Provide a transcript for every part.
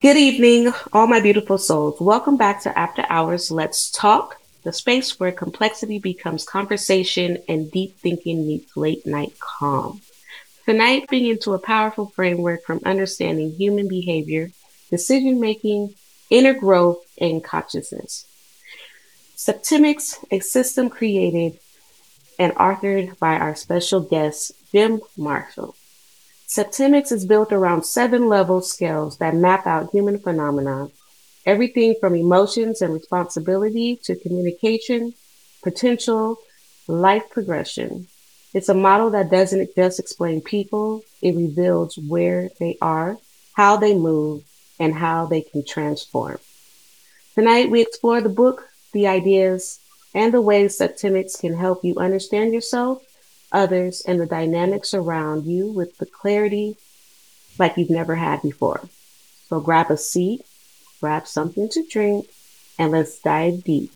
Good evening, all my beautiful souls. Welcome back to After Hours Let's Talk, the space where complexity becomes conversation and deep thinking meets late night calm. Tonight, being into a powerful framework from understanding human behavior, decision making, inner growth, and consciousness. Septimics, a system created and authored by our special guest, Jim Marshall. Septimics is built around seven level scales that map out human phenomena, everything from emotions and responsibility to communication, potential, life progression. It's a model that doesn't just explain people, it reveals where they are, how they move, and how they can transform. Tonight, we explore the book, the ideas, and the ways Septimics can help you understand yourself, others, and the dynamics around you with the clarity like you've never had before. So grab a seat, grab something to drink, and let's dive deep.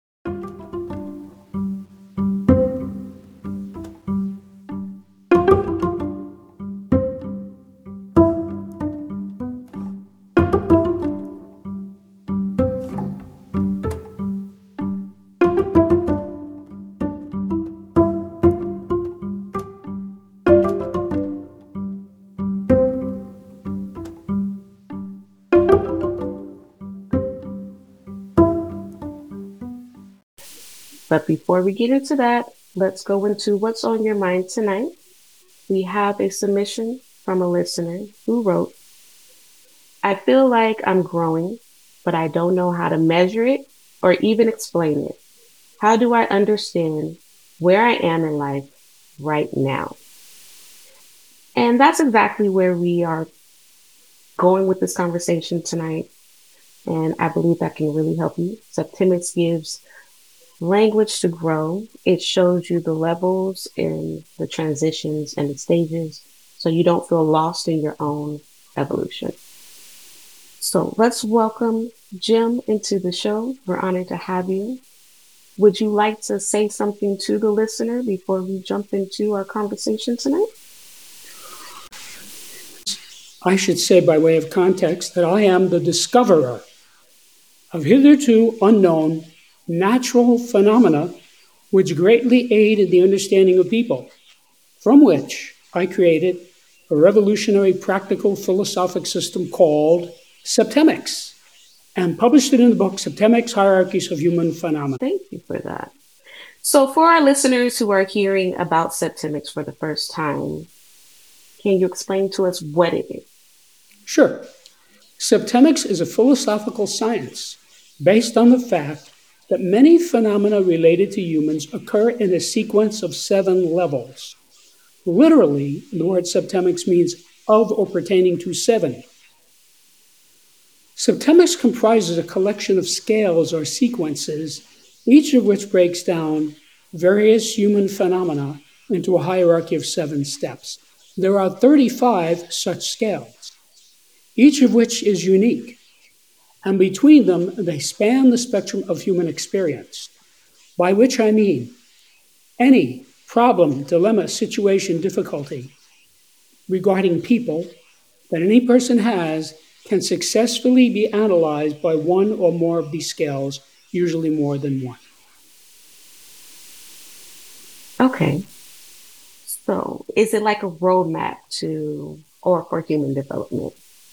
But before we get into that, let's go into what's on your mind tonight. We have a submission from a listener who wrote, I feel like I'm growing, but I don't know how to measure it or even explain it. How do I understand where I am in life right now? And that's exactly where we are going with this conversation tonight. And I believe that can really help you. Septimics gives language to grow. It shows you the levels and the transitions and the stages so you don't feel lost in your own evolution. So let's welcome Jim into the show. We're honored to have you. Would you like to say something to the listener before we jump into our conversation tonight? I should say, by way of context, that I am the discoverer of hitherto unknown natural phenomena which greatly aid in the understanding of people, from which I created a revolutionary practical philosophic system called Septemics and published it in the book Septemics Hierarchies of Human Phenomena. Thank you for that. So, for our listeners who are hearing about Septimics for the first time, can you explain to us what it is? Sure. Septemics is a philosophical science based on the fact that many phenomena related to humans occur in a sequence of seven levels. Literally, the word septemics means of or pertaining to seven. Septemics comprises a collection of scales or sequences, each of which breaks down various human phenomena into a hierarchy of seven steps. There are 35 such scales, each of which is unique, and between them they span the spectrum of human experience, by which I mean any problem, dilemma, situation, difficulty regarding people that any person has can successfully be analyzed by one or more of these scales, usually more than one. Okay. So, is it like a roadmap to or for human development?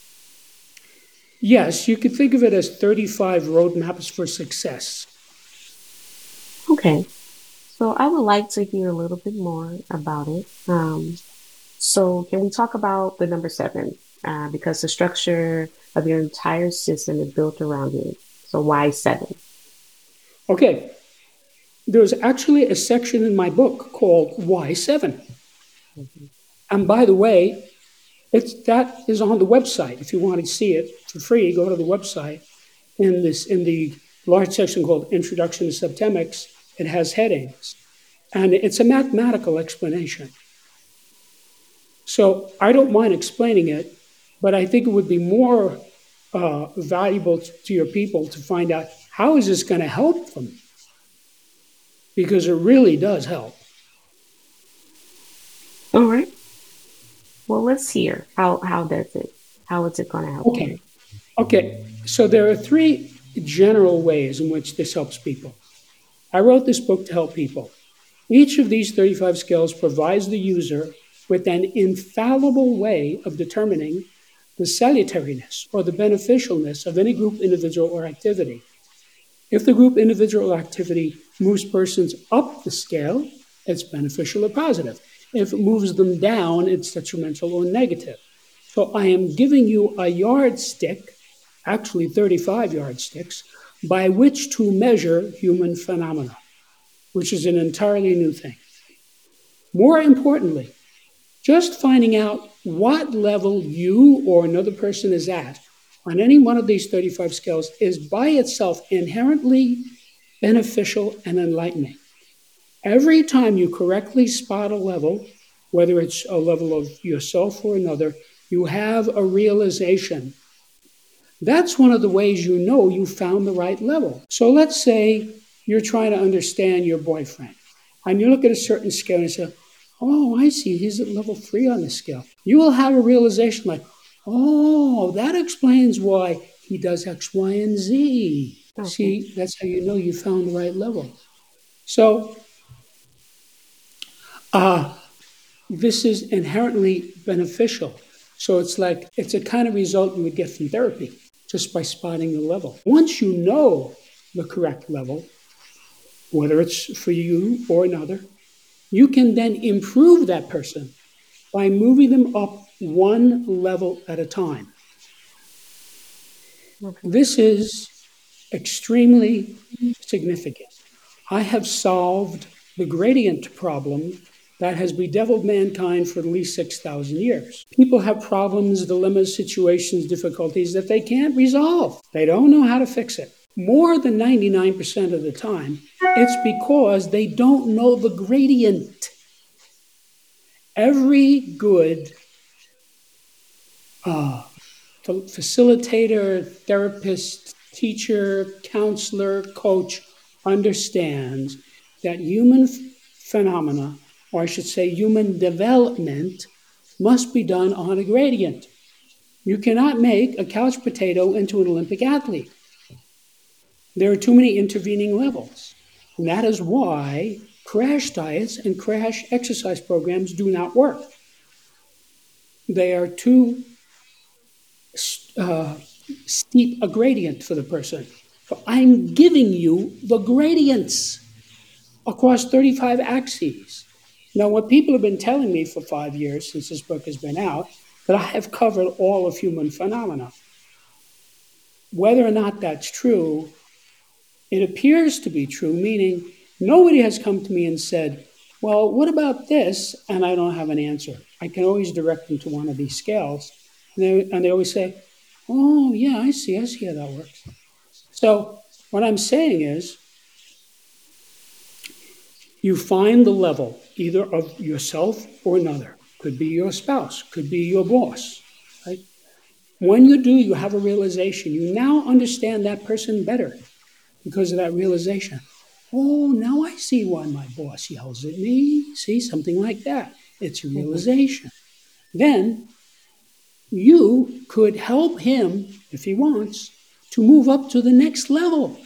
Yes, you could think of it as 35 roadmaps for success. Okay. So, I would like to hear a little bit more about it. So, can we talk about the number seven? Because the structure of your entire system is built around it. So, why seven? Okay, there's actually a section in my book called Why 7. Mhm. And by the way, that is on the website. If you want to see it for free, go to the website. In the large section called Introduction to Septemics, it has headings, and it's a mathematical explanation. So I don't mind explaining it, but I think it would be more valuable to your people to find out how is this going to help them, because it really does help. All right. Well, let's hear how does it? How is it going to help Okay, you? Okay, so there are three general ways in which this helps people. I wrote this book to help people. Each of these 35 skills provides the user with an infallible way of determining the salutariness or the beneficialness of any group, individual, or activity. If the group, individual, or activity moves persons up the scale, it's beneficial or positive. If it moves them down, it's detrimental or negative. So I am giving you a yardstick, actually 35 yardsticks, by which to measure human phenomena, which is an entirely new thing. More importantly, just finding out what level you or another person is at on any one of these 35 skills is by itself inherently beneficial and enlightening. Every time you correctly spot a level, whether it's a level of yourself or another, you have a realization. That's one of the ways you know you found the right level. So let's say you're trying to understand your boyfriend, and you look at a certain scale and say, oh, I see, he's at level 3 on the scale. You will have a realization like, oh, that explains why he does X, Y, and Z. Okay. See, that's how you know you found the right level. So this is inherently beneficial. So it's a kind of result you would get from therapy just by spotting the level. Once you know the correct level, whether it's for you or another, you can then improve that person by moving them up one level at a time. Okay. This is extremely significant. I have solved the gradient problem that has bedeviled mankind for at least 6,000 years. People have problems, dilemmas, situations, difficulties that they can't resolve. They don't know how to fix it. More than 99% of the time, it's because they don't know the gradient. Every good facilitator, therapist, teacher, counselor, coach understands that human phenomena, or I should say human development, must be done on a gradient. You cannot make a couch potato into an Olympic athlete. There are too many intervening levels. And that is why crash diets and crash exercise programs do not work. They are too steep a gradient for the person. So I'm giving you the gradients across 35 axes. Now, what people have been telling me for 5 years since this book has been out, that I have covered all of human phenomena. Whether or not that's true, it appears to be true, meaning nobody has come to me and said, well, what about this? And I don't have an answer. I can always direct them to one of these scales. And they always say, oh, yeah, I see how that works. So what I'm saying is, you find the level either of yourself or another. Could be your spouse, could be your boss, right? When you do, you have a realization. You now understand that person better because of that realization. Oh, now I see why my boss yells at me. See, something like that. It's a realization. Then you could help him, if he wants, to move up to the next level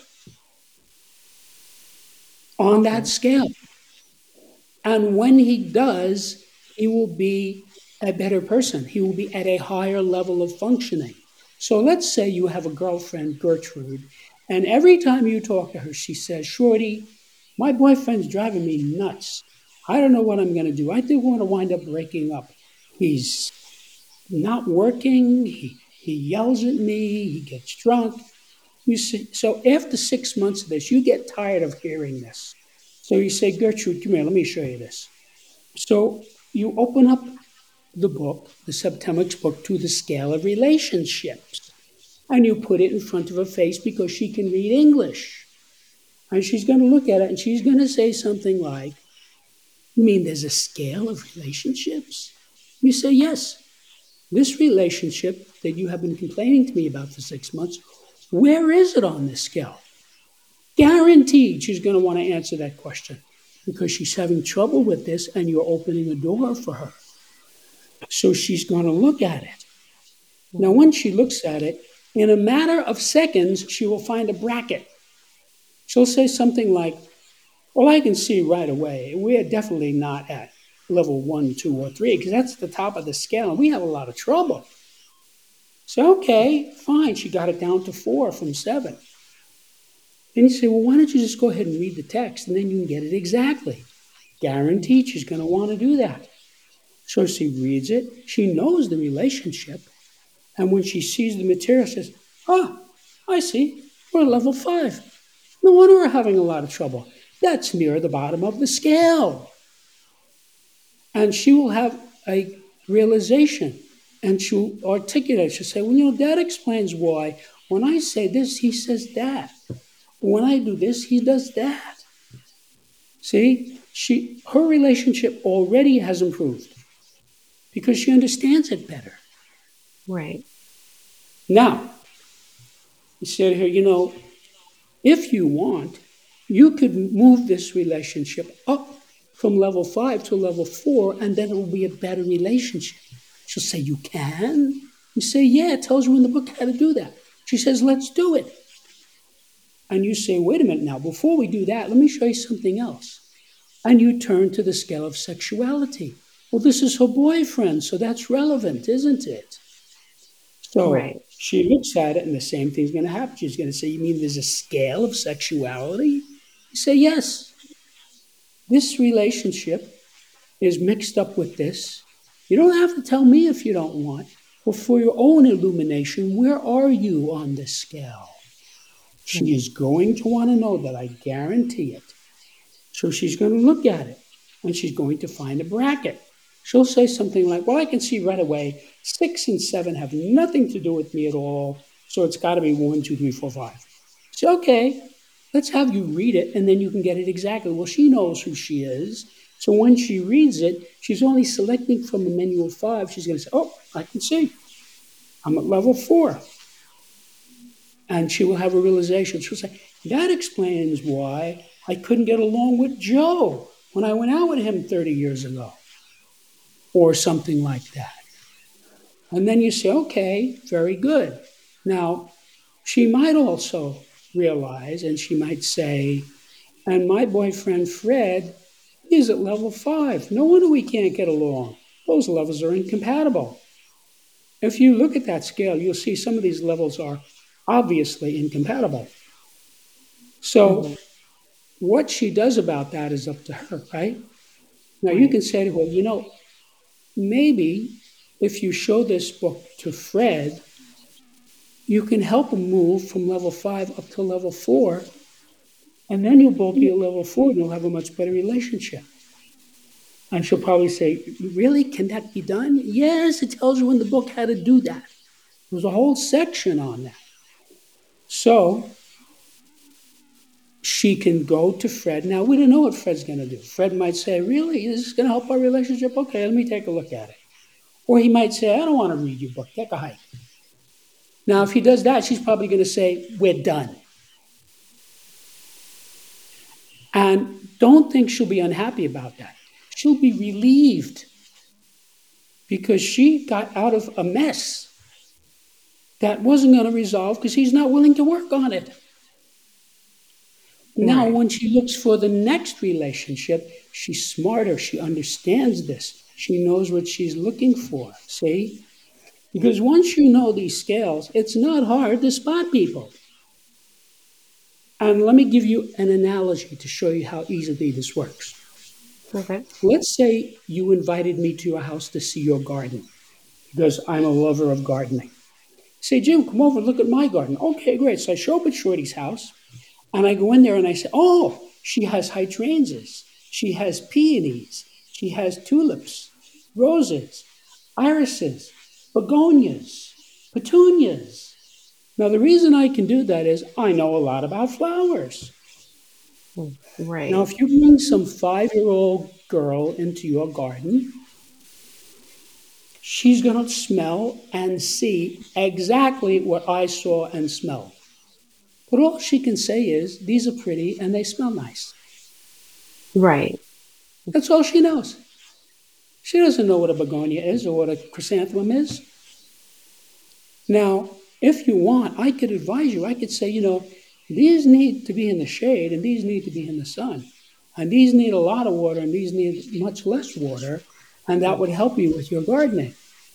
on that scale. And when he does, he will be a better person. He will be at a higher level of functioning. So let's say you have a girlfriend, Gertrude, and every time you talk to her, she says, Shorty, my boyfriend's driving me nuts. I don't know what I'm going to do. I think we're going to wind up breaking up. He's not working. He yells at me. He gets drunk. You see, so after 6 months of this, you get tired of hearing this. So you say, Gertrude, come here, let me show you this. So you open up the book, the Septemix book, to the scale of relationships. And you put it in front of her face because she can read English. And she's going to look at it and she's going to say something like, you mean there's a scale of relationships? You say, yes. This relationship that you have been complaining to me about for 6 months, where is it on this scale? Guaranteed she's going to want to answer that question because she's having trouble with this and you're opening a door for her. So she's going to look at it. Now, when she looks at it, In a matter of seconds, she will find a bracket. She'll say something like, well, I can see right away, we're definitely not at level 1, 2, or 3, because that's the top of the scale, and we have a lot of trouble. So, okay, fine, she got it down to 4 from 7. Then you say, well, why don't you just go ahead and read the text, and then you can get it exactly. Guaranteed she's going to want to do that. So she reads it, she knows the relationship, and when she sees the material, she says, oh, I see, we're at level 5. No wonder we're having a lot of trouble. That's near the bottom of the scale. And she will have a realization, and she'll articulate. She'll say, well, that explains why when I say this, he says that. When I do this, he does that. See, her relationship already has improved because she understands it better. Right. Now, you said here, if you want, you could move this relationship up from level 5 to level 4, and then it will be a better relationship. She'll say, you can? You say, yeah, it tells you in the book how to do that. She says, let's do it. And you say, wait a minute now, before we do that, let me show you something else. And you turn to the scale of sexuality. Well, this is her boyfriend, so that's relevant, isn't it? So she looks at it, and the same thing's going to happen. She's going to say, you mean there's a scale of sexuality? You say, yes. This relationship is mixed up with this. You don't have to tell me if you don't want. But for your own illumination, where are you on this scale? She is going to want to know that, I guarantee it. So she's going to look at it, and she's going to find a bracket. She'll say something like, well, I can see right away 6 and 7 have nothing to do with me at all, so it's got to be 1, 2, 3, 4, 5. So, okay, let's have you read it, and then you can get it exactly. Well, she knows who she is, so when she reads it, she's only selecting from a menu of 5. She's going to say, oh, I can see. I'm at level 4. And she will have a realization. She'll say, that explains why I couldn't get along with Joe when I went out with him 30 years ago. Or something like that. And then you say, okay, very good. Now, she might also realize, and she might say, and my boyfriend Fred is at level 5. No wonder we can't get along. Those levels are incompatible. If you look at that scale, you'll see some of these levels are obviously incompatible. So what she does about that is up to her, right? Now, you can say to her, maybe if you show this book to Fred, you can help him move from level 5 up to level 4, and then you'll both be at level 4 and you'll have a much better relationship. And she'll probably say, really? Can that be done? Yes, it tells you in the book how to do that. There's a whole section on that. So she can go to Fred. Now, we don't know what Fred's going to do. Fred might say, really? Is this going to help our relationship? Okay, let me take a look at it. Or he might say, I don't want to read your book. Take a hike. Now, if he does that, she's probably going to say, we're done. And don't think she'll be unhappy about that. She'll be relieved because she got out of a mess that wasn't going to resolve because he's not willing to work on it. Now, when she looks for the next relationship, she's smarter. She understands this. She knows what she's looking for, see? Because once you know these scales, it's not hard to spot people. And let me give you an analogy to show you how easily this works. Okay. Let's say you invited me to your house to see your garden, because I'm a lover of gardening. Say, Jim, come over and look at my garden. Okay, great. So I show up at Shorty's house, and I go in there and I say, oh, she has hydrangeas. She has peonies. She has tulips, roses, irises, begonias, petunias. Now, the reason I can do that is I know a lot about flowers. Right. Now, if you bring some 5-year-old girl into your garden, she's going to smell and see exactly what I saw and smelled. But all she can say is, these are pretty and they smell nice. Right. That's all she knows. She doesn't know what a begonia is or what a chrysanthemum is. Now, If you want, I could advise you. I could say, these need to be in the shade and these need to be in the sun. And these need a lot of water and these need much less water. And that would help you with your gardening.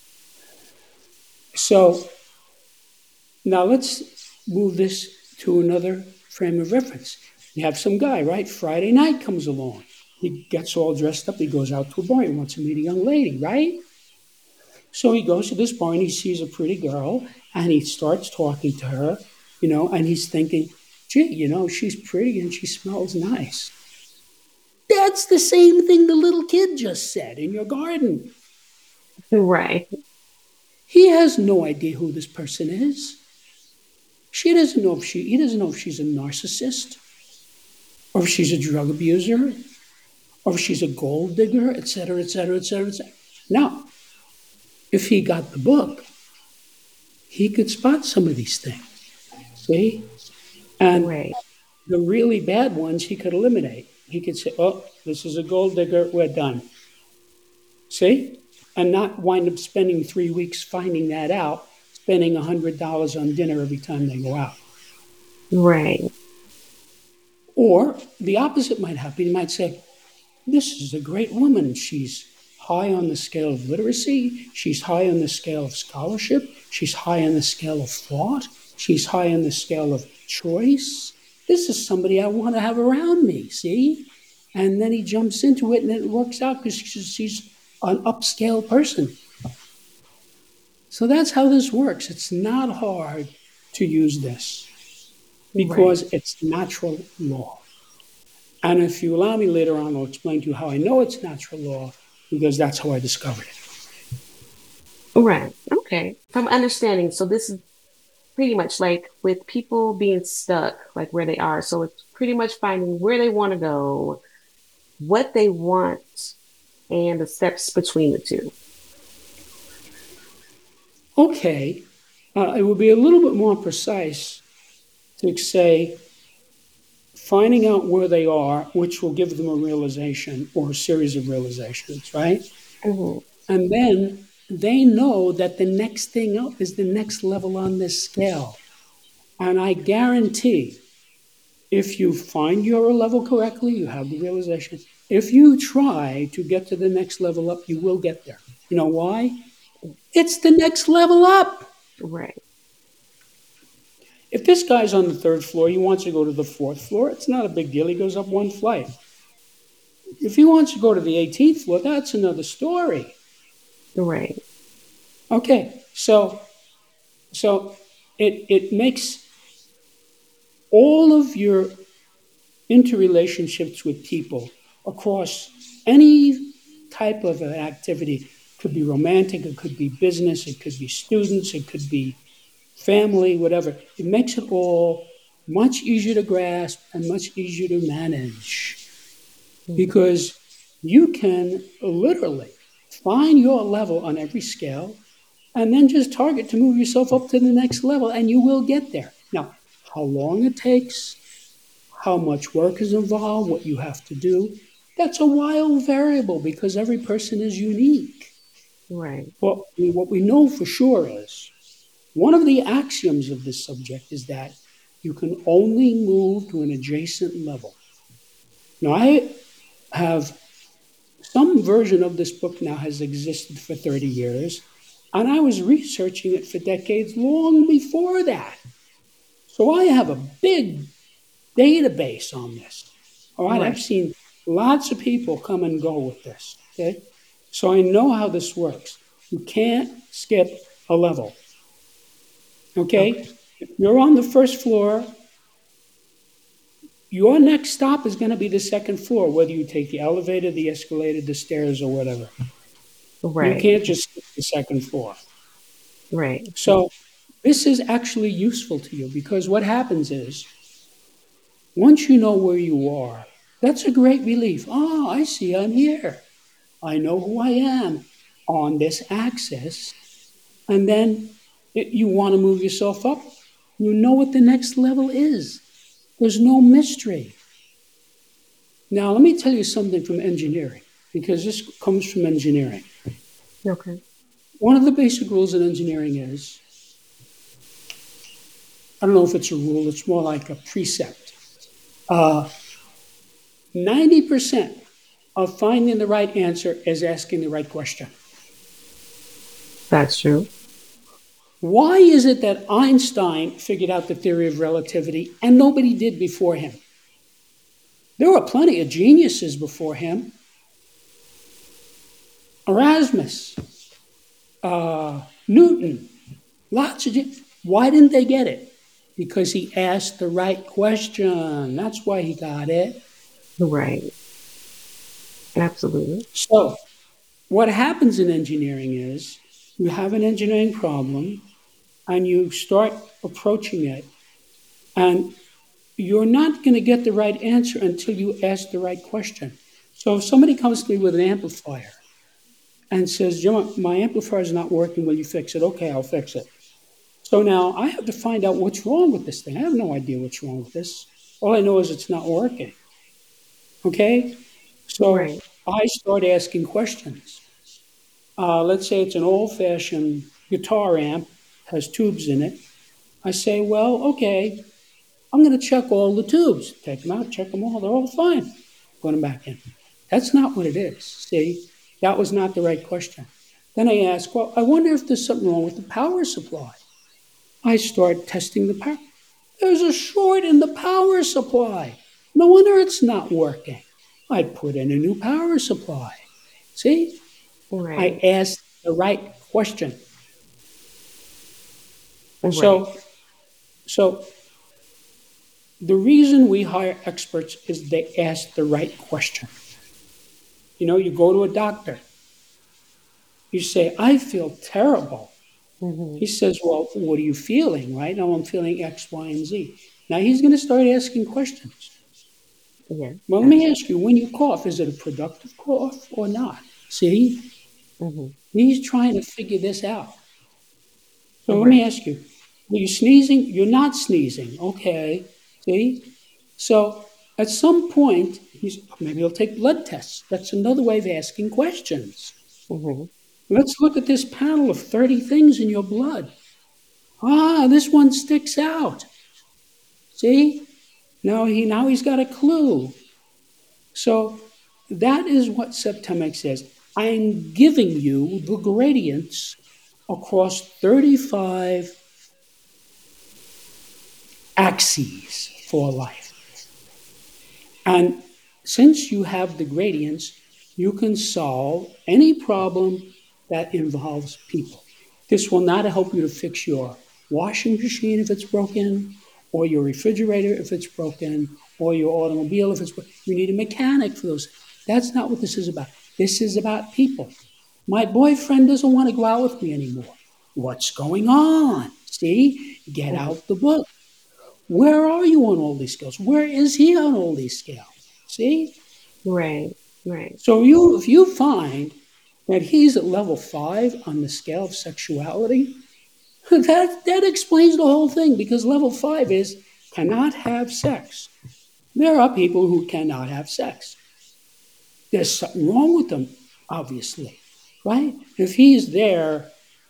So now let's move this to another frame of reference. You have some guy, right? Friday night comes along. He gets all dressed up. He goes out to a bar. He wants to meet a young lady, right? So he goes to this bar and he sees a pretty girl and he starts talking to her, and he's thinking, gee, she's pretty and she smells nice. That's the same thing the little kid just said in your garden. Right. He has no idea who this person is. He doesn't know if she's a narcissist, or if she's a drug abuser, or if she's a gold digger, et cetera, et cetera, et cetera, et cetera. Now, if he got the book, he could spot some of these things. See? And Right. the really bad ones he could eliminate. He could say, oh, this is a gold digger, we're done. See? And not wind up spending 3 weeks finding that out, spending $100 on dinner every time they go out. Right. Or the opposite might happen. You might say, this is a great woman. She's high on the scale of literacy. She's high on the scale of scholarship. She's high on the scale of thought. She's high on the scale of choice. This is somebody I want to have around me, see? And then he jumps into it and it works out because she's an upscale person. So that's how this works. It's not hard to use this because it's natural law. And if you allow me later on, I'll explain to you how I know it's natural law, because that's how I discovered it. Right. Okay. From understanding, so this is pretty much like with people being stuck, like where they are. So it's pretty much finding where they want to go, what they want, and the steps between the two. Okay. It would be a little bit more precise to say finding out where they are, which will give them a realization or a series of realizations, right? Mm-hmm. And then they know that the next thing up is the next level on this scale. And I guarantee if you find your level correctly, you have the realization. If you try to get to the next level up, you will get there. You know why? It's the next level up. Right. If this guy's on the 3rd floor, he wants to go to the 4th floor, it's not a big deal. He goes up one flight. If he wants to go to the 18th floor, that's another story. Right. Okay, so it makes all of your interrelationships with people across any type of an activity. It could be romantic, it could be business, it could be students, it could be family, whatever. It makes it all much easier to grasp and much easier to manage, because you can literally find your level on every scale and then just target to move yourself up to the next level, and you will get there. Now, how long it takes, how much work is involved, what you have to do, that's a wild variable because every person is unique. Right. Well, what we know for sure is one of the axioms of this subject is that you can only move to an adjacent level. Now, I have some version of this book now has existed for 30 years, and I was researching it for decades long before that. So I have a big database on this. All right, I've seen lots of people come and go with this. Okay, so I know how this works. You can't skip a level. Okay, if you're on the 1st floor, your next stop is going to be the 2nd floor, whether you take the elevator, the escalator, the stairs, or whatever. Right. You can't just skip the 2nd floor. Right. So this is actually useful to you, because what happens is, once you know where you are, that's a great relief. Oh, I see I'm here. I know who I am on this axis. And then you want to move yourself up. You know what the next level is. There's no mystery. Now, let me tell you something from engineering, because this comes from engineering. Okay. One of the basic rules in engineering is I don't know if it's a rule, it's more like a precept. Uh, 90% of finding the right answer is asking the right question. That's true. Why is it that Einstein figured out the theory of relativity and nobody did before him? There were plenty of geniuses before him. Erasmus, Newton, lots of. Why didn't they get it? Because he asked the right question. That's why he got it. Right. Absolutely. So, what happens in engineering is you have an engineering problem and you start approaching it, and you're not going to get the right answer until you ask the right question. So, if somebody comes to me with an amplifier and says, Jim, my amplifier is not working, will you fix it? Okay, I'll fix it. So now I have to find out what's wrong with this thing. I have no idea what's wrong with this. All I know is it's not working. Okay? So Right. I start asking questions. Let's say it's an old-fashioned guitar amp, has tubes in it. I say, well, okay, I'm going to check all the tubes. Take them out, check them all. They're all fine. Put them back in. That's not what it is. See, that was not the right question. Then I ask, well, I wonder if there's something wrong with the power supply. I start testing the power. There's a short in the power supply. No wonder it's not working. I put in a new power supply. See? I Right. asked the right question. Right. So the reason we hire experts is they ask the right question. You know, you go to a doctor. You say, I feel terrible. Mm-hmm. He says, well, what are you feeling, right? Now I'm feeling X, Y, and Z. Now he's going to start asking questions. Yeah. Well, let me ask you, when you cough, is it a productive cough or not? See, Mm-hmm. he's trying to figure this out. So let me Right. ask you, are you sneezing? You're not sneezing. Okay. See? So at some point, maybe he'll take blood tests. That's another way of asking questions. Mm-hmm. Let's look at this panel of 30 things in your blood. Ah, this one sticks out. See? Now he's got a clue. So that is what Septemic says. I'm giving you the gradients across 35 axes for life. And since you have the gradients, you can solve any problem that involves people. This will not help you to fix your washing machine if it's broken, or your refrigerator if it's broken, or your automobile if it's broken. You need a mechanic for those. That's not what this is about. This is about people. My boyfriend doesn't want to go out with me anymore. What's going on? See, get Mm-hmm. out the book. Where are you on all these scales? Where is he on all these scales? See? Right. Right. So if you find that he's at level 5 on the scale of sexuality, that explains the whole thing, because level 5 is cannot have sex. There are people who cannot have sex. There's something wrong with them, obviously, right? If he's there,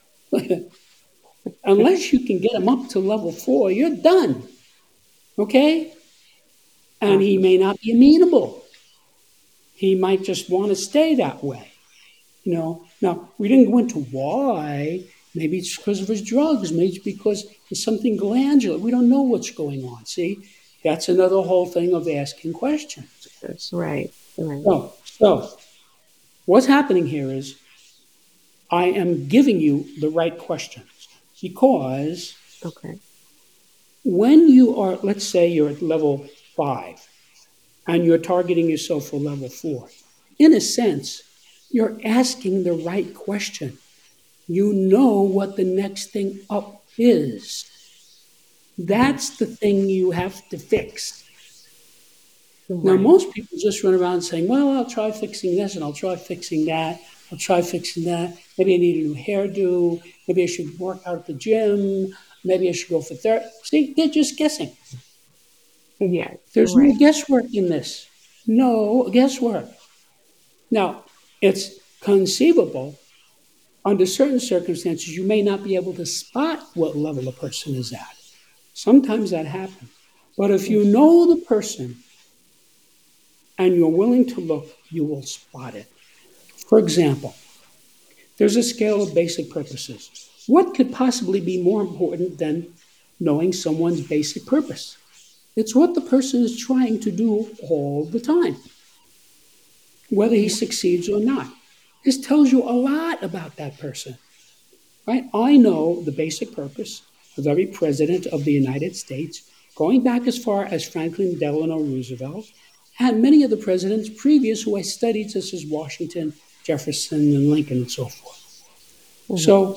unless you can get him up to level 4, you're done, okay? And he Awesome. may not be amenable. He might just want to stay that way. Now we didn't go into why. Maybe it's because of his drugs. Maybe it's because it's something glandular. We don't know what's going on. See, that's another whole thing of asking questions. That's right. Right. So what's happening here is I am giving you the right questions, because Okay. when you are, let's say you're at level 5 and you're targeting yourself for level 4, in a sense, you're asking the right question. You know what the next thing up is. Mm-hmm. That's the thing you have to fix. Now, Right. most people just run around saying, well, I'll try fixing this and I'll try fixing that. I'll try fixing that. Maybe I need a new hairdo. Maybe I should work out at the gym. Maybe I should go for therapy. See, they're just guessing. Yes. There's no Right. guesswork in this. No guesswork. Now, it's conceivable under certain circumstances you may not be able to spot what level a person is at. Sometimes that happens. But if you know the person and you're willing to look, you will spot it. For example, there's a scale of basic purposes. What could possibly be more important than knowing someone's basic purpose? It's what the person is trying to do all the time, whether he succeeds or not. This tells you a lot about that person, right? I know the basic purpose of every president of the United States, going back as far as Franklin Delano Roosevelt, and many of the presidents previous who I studied, such as Washington, Jefferson, and Lincoln, and so forth. So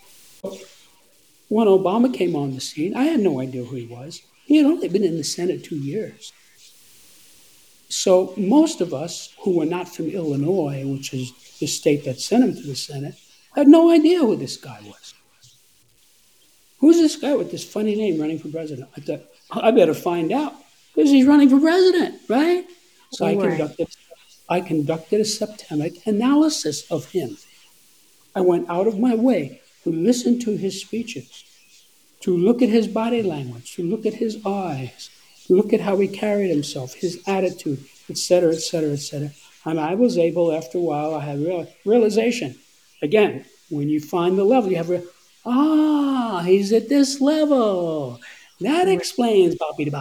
when Obama came on the scene, I had no idea who he was. He had only been in the Senate 2 years. So most of us who were not from Illinois, which is the state that sent him to the Senate, had no idea who this guy was. Who's this guy with this funny name running for president? I thought, I better find out because he's running for president, right? So I conducted a septemic analysis of him. I went out of my way to listen to his speeches, to look at his body language, to look at his eyes, to look at how he carried himself, his attitude, etc., etc., etc. And I was able, after a while, I had realization. Again, when you find the level, you have, he's at this level. That explains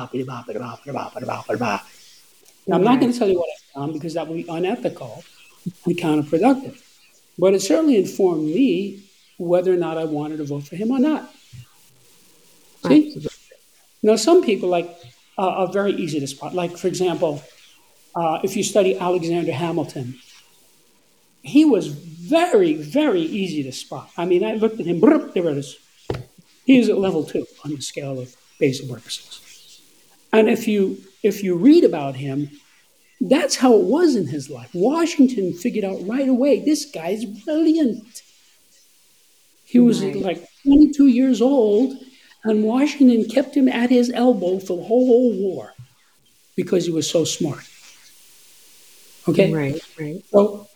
Now, I'm not going to tell you what I found because that would be unethical and counterproductive. But it certainly informed me whether or not I wanted to vote for him or not. See? Now, some people are very easy to spot. Like, for example, if you study Alexander Hamilton, he was very, very easy to spot. I mean, I looked at him, there it is. He is at level 2 on the scale of basic purposes. And if you read about him, that's how it was in his life. Washington figured out right away, this guy's brilliant. He was like 22 years old, and Washington kept him at his elbow for the whole war because he was so smart. Okay? Right. So,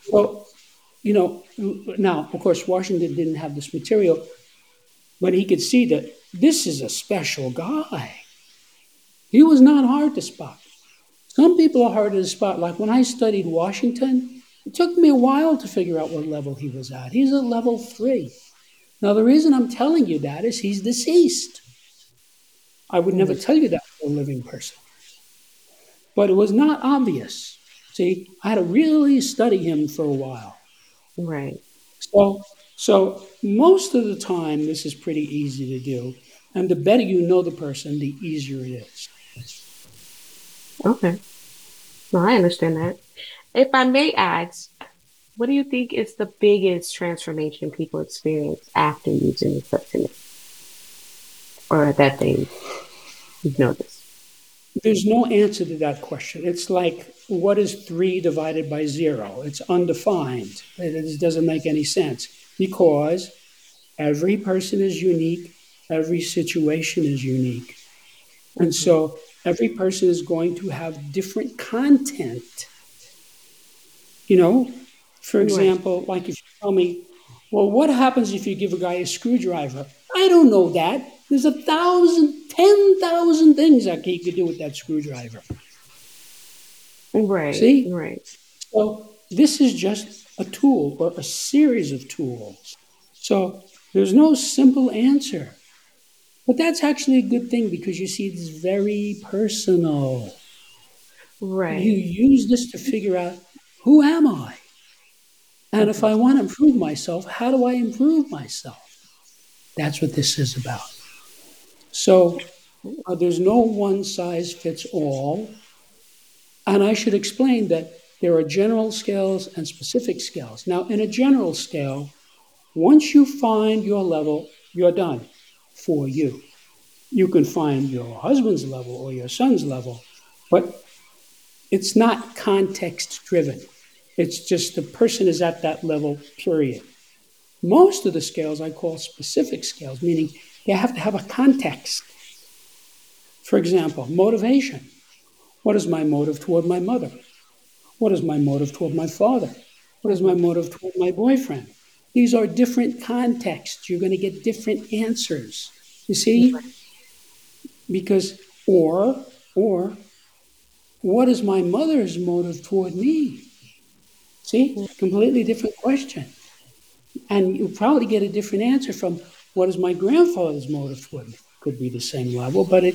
now, of course, Washington didn't have this material, but he could see that this is a special guy. He was not hard to spot. Some people are harder to spot. Like when I studied Washington, it took me a while to figure out what level he was at. He's at level 3. Now, the reason I'm telling you that is he's deceased. I would never tell you that for a living person. But it was not obvious. See, I had to really study him for a while. Right. So most of the time, this is pretty easy to do. And the better you know the person, the easier it is. Okay. No, I understand that. If I may ask, what do you think is the biggest transformation people experience after using the septemic? Or that you've noticed? There's no answer to that question. It's like, what is 3 divided by 0? It's undefined. It doesn't make any sense because every person is unique. Every situation is unique. And so every person is going to have different content. For example, like if you tell me, well, what happens if you give a guy a screwdriver? I don't know that. There's 10,000 things that he could do with that screwdriver. Right. See? Right. So this is just a tool or a series of tools. So there's no simple answer. But that's actually a good thing because you see, it's very personal. Right. You use this to figure out, who am I? And if I want to improve myself, how do I improve myself? That's what this is about. So there's no one size fits all. And I should explain that there are general scales and specific scales. Now, in a general scale, once you find your level, you're done for you. You can find your husband's level or your son's level, but it's not context driven. It's just the person is at that level, period. Most of the scales I call specific scales, meaning they have to have a context. For example, motivation. What is my motive toward my mother? What is my motive toward my father? What is my motive toward my boyfriend? These are different contexts. You're going to get different answers. You see? Because, or what is my mother's motive toward me? See, completely different question. And you probably get a different answer from what is my grandfather's motive toward me. Could be the same level, but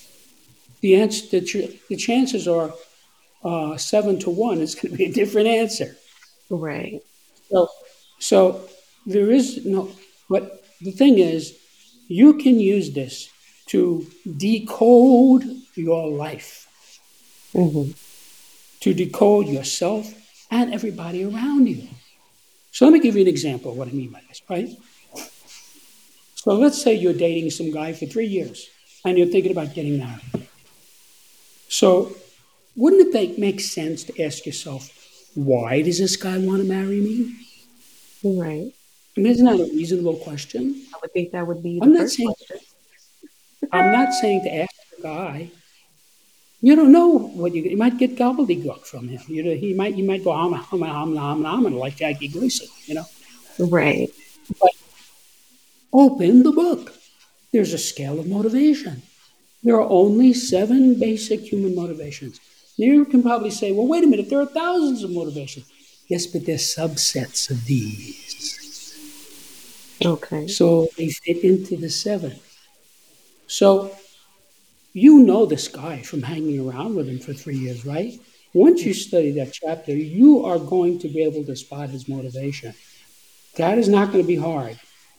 the chances are 7 to 1. It's going to be a different answer. Right. So, so there is no. But the thing is, you can use this to decode your life, Mm-hmm. to decode yourself and everybody around you. So let me give you an example of what I mean by this, right? So let's say you're dating some guy for 3 years and you're thinking about getting married. So wouldn't it make sense to ask yourself, why does this guy want to marry me? Right. I mean, isn't that a reasonable question? I would think that would be the I'm not first saying question. I'm not saying to ask the guy. You don't know what you might get gobbledygook from him. You might go like Jackie Gleason, Right. But open the book. There's a scale of motivation. There are only 7 basic human motivations. You can probably say, well, wait a minute, there are thousands of motivations. Yes, but they're subsets of these. Okay. So they fit into the 7. So you know this guy from hanging around with him for 3 years, right? Once you study that chapter, you are going to be able to spot his motivation. That is not going to be hard.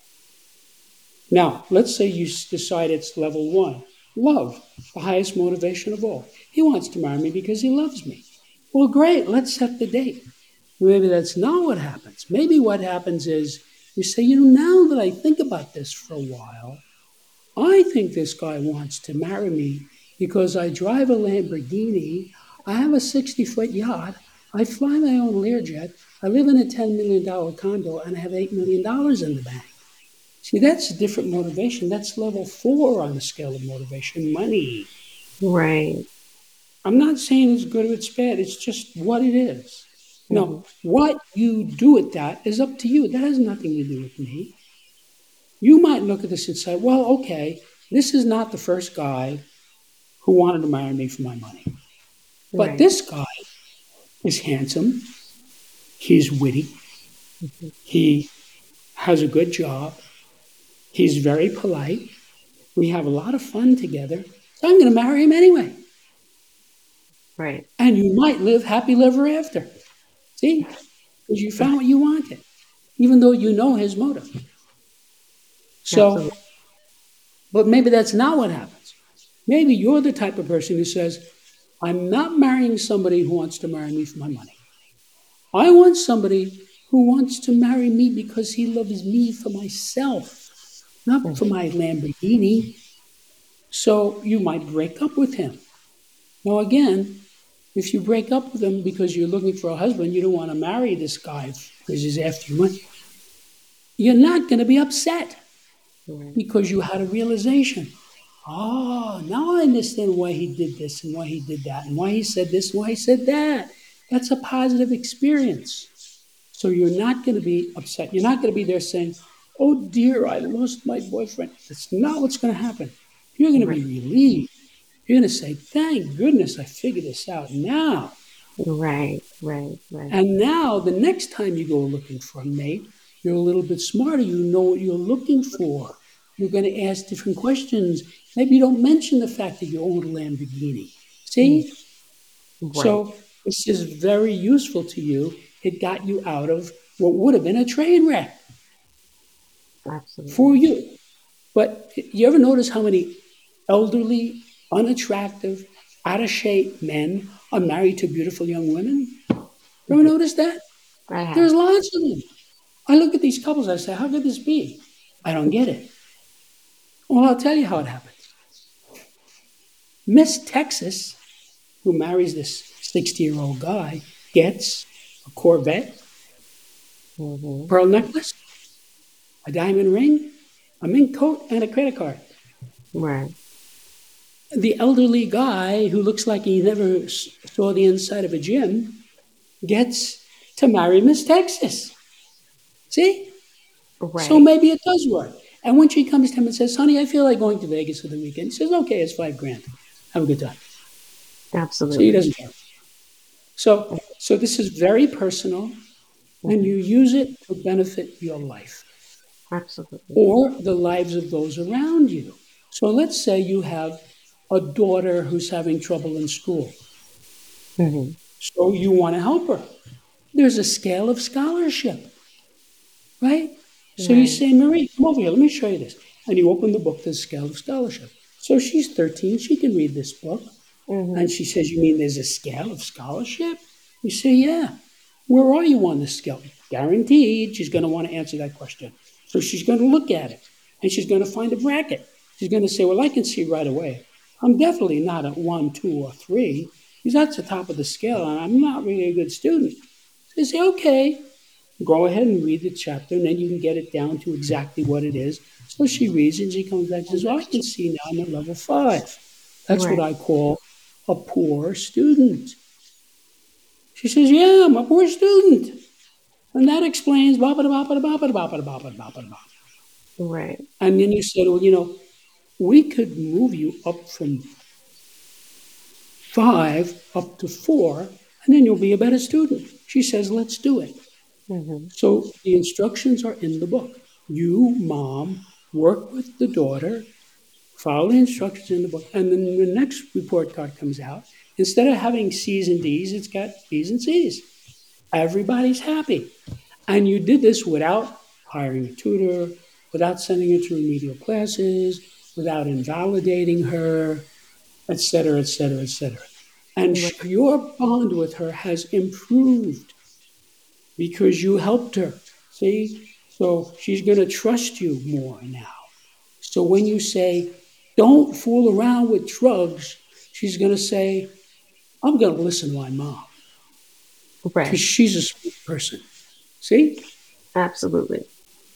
Now, let's say you decide it's level 1. Love, the highest motivation of all. He wants to marry me because he loves me. Well, great, let's set the date. Maybe that's not what happens. Maybe what happens is you say, now that I think about this for a while, I think this guy wants to marry me because I drive a Lamborghini, I have a 60-foot yacht, I fly my own Learjet, I live in a $10 million condo, and I have $8 million in the bank. See, that's a different motivation. That's level 4 on the scale of motivation, money. Right. I'm not saying it's good or it's bad. It's just what it is. Mm-hmm. Now, what you do with that is up to you. That has nothing to do with me. You might look at this and say, well, okay, this is not the first guy who wanted to marry me for my money. But Right. this guy is handsome. He's witty. Mm-hmm. He has a good job. He's very polite. We have a lot of fun together. So I'm going to marry him anyway. Right. And you might live happily ever after. See? Because you found what you wanted, even though you know his motive. So, Absolutely. but maybe that's not what happens. Maybe you're the type of person who says, I'm not marrying somebody who wants to marry me for my money. I want somebody who wants to marry me because he loves me for myself, not for my Lamborghini. So you might break up with him. Now, again, if you break up with him because you're looking for a husband, you don't want to marry this guy because he's after your money, you're not going to be upset because you had a realization. Oh, now I understand why he did this and why he did that and why he said this and why he said that. That's a positive experience. So you're not going to be upset. You're not going to be there saying, oh dear, I lost my boyfriend. That's not what's going to happen. You're going to be relieved. You're going to say, thank goodness I figured this out now. Right. Right. Right. And now the next time you go looking for a mate, you're a little bit smarter. You know what you're looking for. You're going to ask different questions. Maybe you don't mention the fact that you own a Lamborghini. See? Right. So this is very useful to you. It got you out of what would have been a train wreck. Absolutely. For you. But you ever notice how many elderly, unattractive, out of shape men are married to beautiful young women? Ever notice that? I have. There's lots of them. I look at these couples, I say, how could this be? I don't get it. Well, I'll tell you how it happens. Miss Texas, who marries this 60-year-old guy, gets a Corvette, pearl necklace, a diamond ring, a mink coat, and a credit card. Right. The elderly guy who looks like he never saw the inside of a gym gets to marry Miss Texas. See? Right. So maybe it does work. And when she comes to him and says, honey, I feel like going to Vegas for the weekend, he says, okay, it's $5,000. Have a good time. So he Absolutely. doesn't care. So this is very personal, and you use it to benefit your life Absolutely. or the lives of those around you. So let's say you have a daughter who's having trouble in school. Mm-hmm. So you want to help her. There's a scale of scholarship, right? So you Right. say, Marie, come over here, let me show you this. And you open the book, the scale of scholarship. So she's 13, she can read this book. Mm-hmm. And she says, you mean there's a scale of scholarship? You say, yeah. Where are you on the scale? Guaranteed she's going to want to answer that question. So she's going to look at it and she's going to find a bracket. She's going to say, well, I can see right away. I'm definitely not at 1, 2, or 3 because that's the top of the scale and I'm not really a good student. So you say, okay, go ahead and read the chapter and then you can get it down to exactly what it is. So she reads and she comes back and says, oh, I can see now I'm at level 5. That's what Right. I call a poor student. She says, yeah, I'm a poor student. And that explains blah, blah, blah, blah, blah, blah, blah, blah, blah, blah, blah, blah. Right. And then you said, well, you know, we could move you up from 5 up to 4, and then you'll be a better student. She says, let's do it. Mm-hmm. So the instructions are in the book. You, mom, work with the daughter, follow the instructions in the book, and then the next report card comes out. Instead of having C's and D's, it's got B's and C's. Everybody's happy. And you did this without hiring a tutor, without sending her to remedial classes, without invalidating her, et cetera, et cetera, et cetera. And Right. your bond with her has improved because you helped her. See? So she's going to trust you more now. So when you say, don't fool around with drugs, she's going to say, I'm going to listen to my mom because Right. she's a sweet person. See? Absolutely.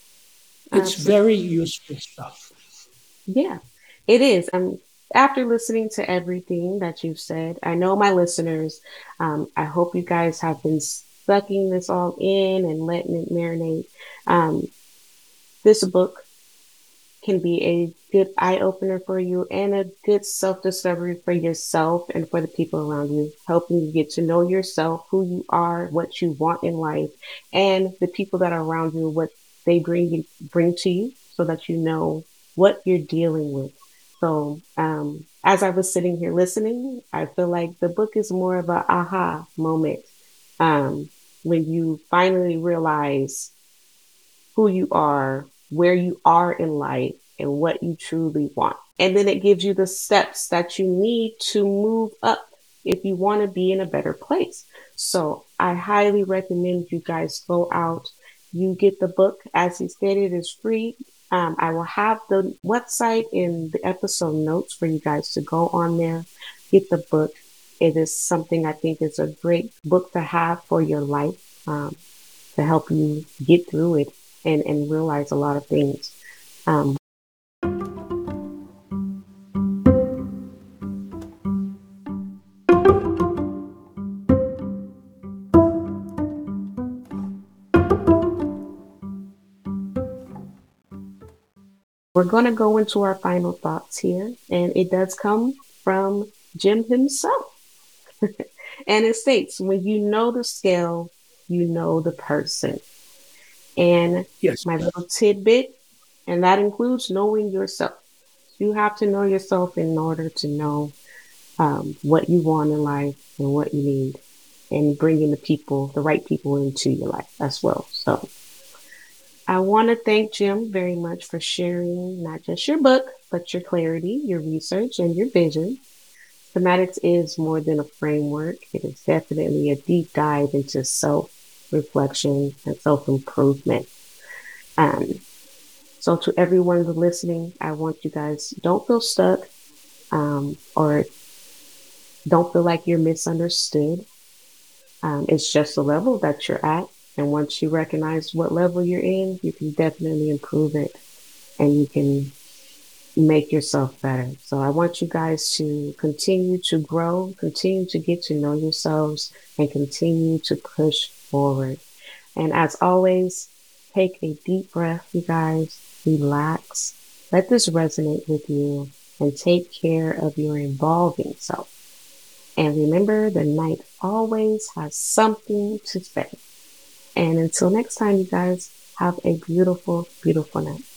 It's Absolutely. very useful stuff. Yeah, it is. After listening to everything that you've said, I know my listeners, I hope you guys have been sucking this all in and letting it marinate. Um, this book can be a good eye opener for you and a good self discovery for yourself and for the people around you, helping you get to know yourself, who you are, what you want in life, and the people that are around you, what they bring to you, so that you know what you're dealing with. So, as I was sitting here listening, I feel like the book is more of a aha moment, um, when you finally realize who you are, where you are in life, and what you truly want. And then it gives you the steps that you need to move up if you want to be in a better place. So I highly recommend you guys go out. You get the book, as he stated, is free. I will have the website in the episode notes for you guys to go on there, get the book. It is something I think is a great book to have for your life, to help you get through it and realize a lot of things. Um, we're going to go into our final thoughts here, and it does come from Jim himself. And it states, when you know the scale, you know the person. And Yes. my little tidbit, and that includes knowing yourself. You have to know yourself in order to know, what you want in life and what you need, and bringing the right people into your life as well. So I want to thank Jim very much for sharing not just your book, but your clarity, your research, and your vision. Thematics is more than a framework. It is definitely a deep dive into self reflection and self improvement. Um, so to everyone listening, I want you guys, don't feel stuck, or don't feel like you're misunderstood. It's just the level that you're at. And once you recognize what level you're in, you can definitely improve it and you can make yourself better. So I want you guys to continue to grow, continue to get to know yourselves, and continue to push forward. And as always, take a deep breath, you guys. relax, let this resonate with you, and take care of your evolving self. And remember, the night always has something to say. And until next time, you guys, have a beautiful, beautiful night.